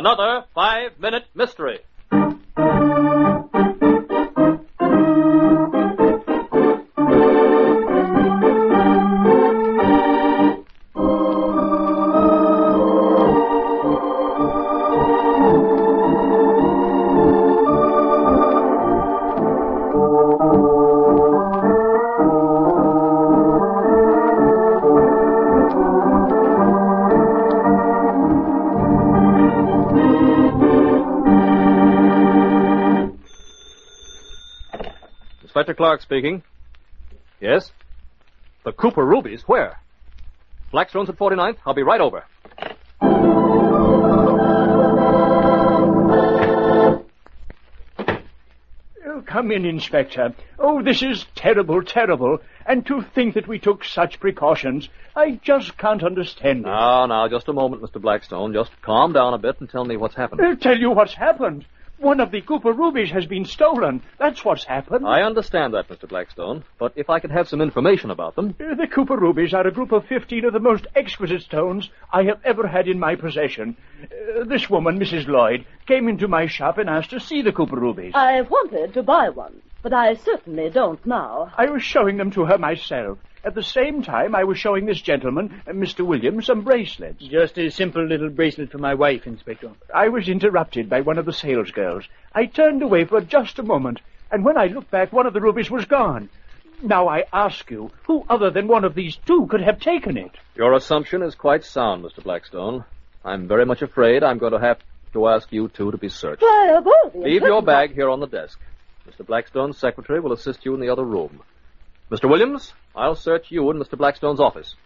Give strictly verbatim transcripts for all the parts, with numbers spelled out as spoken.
Another five-minute mystery. Inspector Clark speaking. Yes? The Cooper rubies? Where? Blackstone's at forty-ninth. I'll be right over. Oh, come in, Inspector. Oh, this is terrible, terrible. And to think that we took such precautions. I just can't understand it. Now, now, just a moment, Mister Blackstone. Just calm down a bit and tell me what's happened. I'll tell you what's happened. One of the Cooper rubies has been stolen. That's what's happened. I understand that, Mister Blackstone, but if I could have some information about them... Uh, the Cooper rubies are a group of fifteen of the most exquisite stones I have ever had in my possession. Uh, this woman, Missus Lloyd, came into my shop and asked to see the Cooper rubies. I wanted to buy one, but I certainly don't now. I was showing them to her myself. At the same time, I was showing this gentleman, uh, Mister Williams, some bracelets. Just a simple little bracelet for my wife, Inspector. I was interrupted by one of the salesgirls. I turned away for just a moment, and when I looked back, one of the rubies was gone. Now I ask you, who other than one of these two could have taken it? Your assumption is quite sound, Mister Blackstone. I'm very much afraid I'm going to have to ask you two to be searched. Why, of all the Leave your bag here on the desk. Mister Blackstone's secretary will assist you in the other room. Mister Williams, I'll search you in Mister Blackstone's office.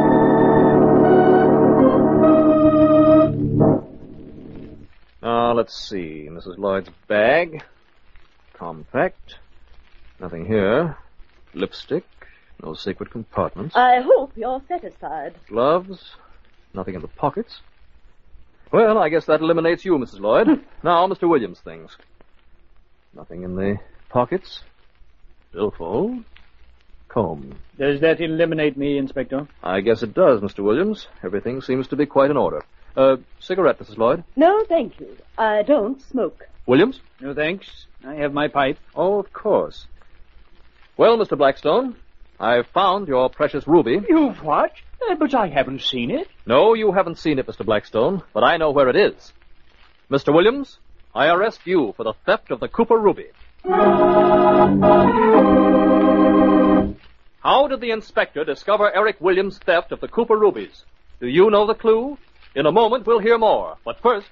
Now, let's see. Missus Lloyd's bag. Compact. Nothing here. Lipstick. No secret compartments. I hope you're satisfied. Gloves. Nothing in the pockets. Well, I guess that eliminates you, Missus Lloyd. Now, Mister Williams' things. Nothing in the pockets. Billfold. Comb. Does that eliminate me, Inspector? I guess it does, Mister Williams. Everything seems to be quite in order. Uh, cigarette, Missus Lloyd? No, thank you. I don't smoke. Williams? No, thanks. I have my pipe. Oh, of course. Well, Mister Blackstone, I've found your precious ruby. You've what? Uh, but I haven't seen it. No, you haven't seen it, Mister Blackstone, but I know where it is. Mister Williams, I arrest you for the theft of the Cooper ruby. How did the inspector discover Eric Williams' theft of the Cooper rubies? Do you know the clue? In a moment, we'll hear more. But first...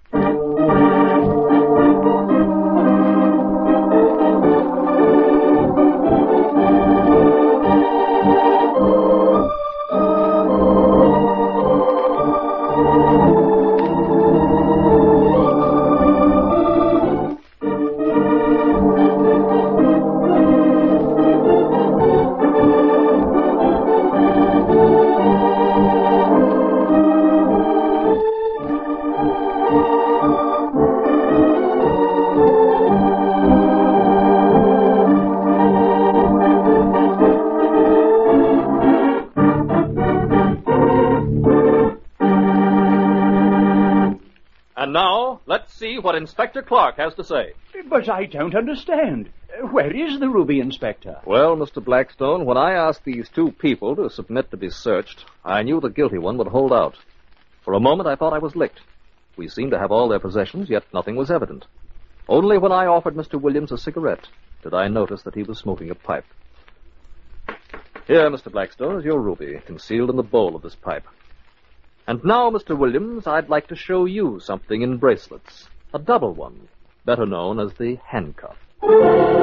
And now, let's see what Inspector Clark has to say. But I don't understand. Uh, Where is the ruby, Inspector? Well, Mister Blackstone, when I asked these two people to submit to be searched, I knew the guilty one would hold out. For a moment, I thought I was licked. We seemed to have all their possessions, yet nothing was evident. Only when I offered Mister Williams a cigarette did I notice that he was smoking a pipe. Here, Mister Blackstone, is your ruby, concealed in the bowl of this pipe. And now, Mister Williams, I'd like to show you something in bracelets. A double one, better known as the handcuff.